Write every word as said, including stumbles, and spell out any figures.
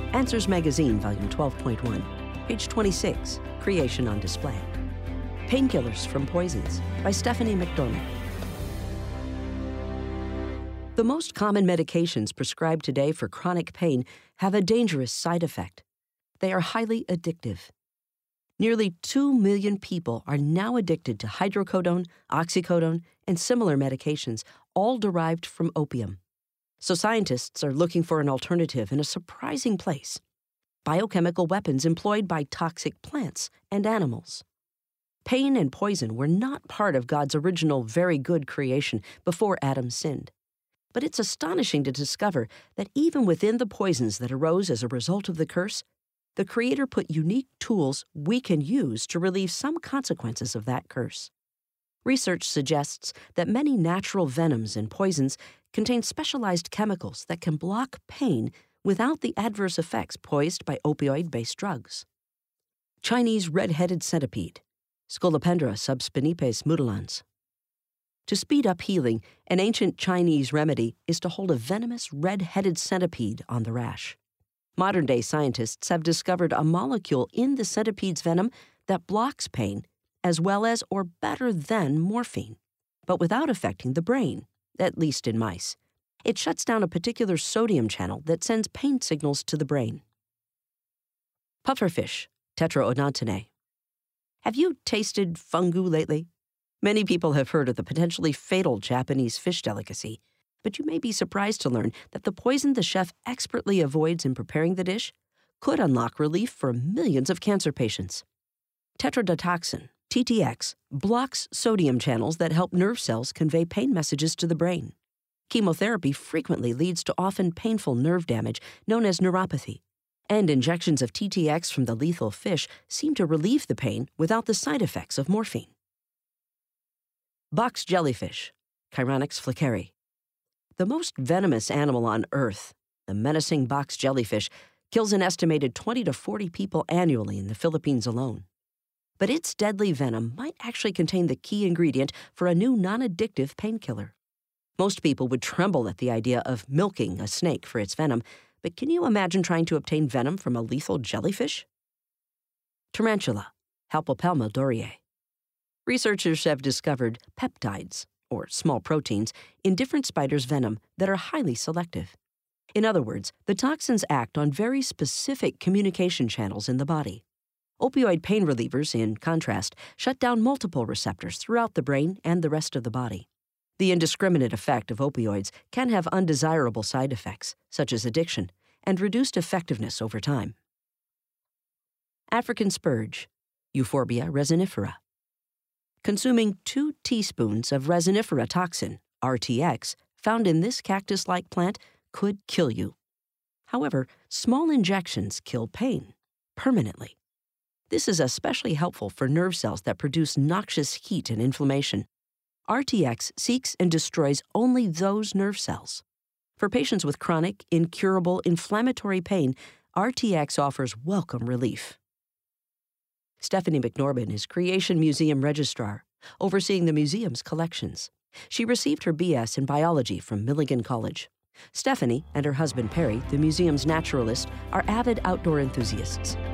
Answers Magazine, Volume twelve point one, page twenty-six, Creation on Display. Painkillers from Poisons by Stephanie McDormand. The most common medications prescribed today for chronic pain have a dangerous side effect. They are highly addictive. Nearly two million people are now addicted to hydrocodone, oxycodone, and similar medications, all derived from opium. So scientists are looking for an alternative in a surprising place: biochemical weapons employed by toxic plants and animals. Pain and poison were not part of God's original very good creation before Adam sinned. But it's astonishing to discover that even within the poisons that arose as a result of the curse, the Creator put unique tools we can use to relieve some consequences of that curse. Research suggests that many natural venoms and poisons contain specialized chemicals that can block pain without the adverse effects posed by opioid-based drugs. Chinese red-headed centipede, Scolopendra subspinipes mutilans. To speed up healing, an ancient Chinese remedy is to hold a venomous red-headed centipede on the rash. Modern-day scientists have discovered a molecule in the centipede's venom that blocks pain as well as or better than morphine, but without affecting the brain, at least in mice. It shuts down a particular sodium channel that sends pain signals to the brain. Pufferfish, Tetraodontinae. Have you tasted fungu lately? Many people have heard of the potentially fatal Japanese fish delicacy, but you may be surprised to learn that the poison the chef expertly avoids in preparing the dish could unlock relief for millions of cancer patients. Tetrodotoxin, T T X, blocks sodium channels that help nerve cells convey pain messages to the brain. Chemotherapy frequently leads to often painful nerve damage known as neuropathy, and injections of T T X from the lethal fish seem to relieve the pain without the side effects of morphine. Box jellyfish, Chironix fleckeri. The most venomous animal on Earth, the menacing box jellyfish, kills an estimated twenty to forty people annually in the Philippines alone. But its deadly venom might actually contain the key ingredient for a new non-addictive painkiller. Most people would tremble at the idea of milking a snake for its venom, but can you imagine trying to obtain venom from a lethal jellyfish? Tarantula, Halpopelma doriae. Researchers have discovered peptides, or small proteins, in different spiders' venom that are highly selective. In other words, the toxins act on very specific communication channels in the body. Opioid pain relievers, in contrast, shut down multiple receptors throughout the brain and the rest of the body. The indiscriminate effect of opioids can have undesirable side effects, such as addiction, and reduced effectiveness over time. African spurge, Euphorbia resinifera. Consuming two teaspoons of resinifera toxin, R T X, found in this cactus-like plant could kill you. However, small injections kill pain permanently. This is especially helpful for nerve cells that produce noxious heat and inflammation. R T X seeks and destroys only those nerve cells. For patients with chronic, incurable, inflammatory pain, R T X offers welcome relief. Stephanie McDormand is Creation Museum Registrar, overseeing the museum's collections. She received her B S in biology from Milligan College. Stephanie and her husband Perry, the museum's naturalist, are avid outdoor enthusiasts.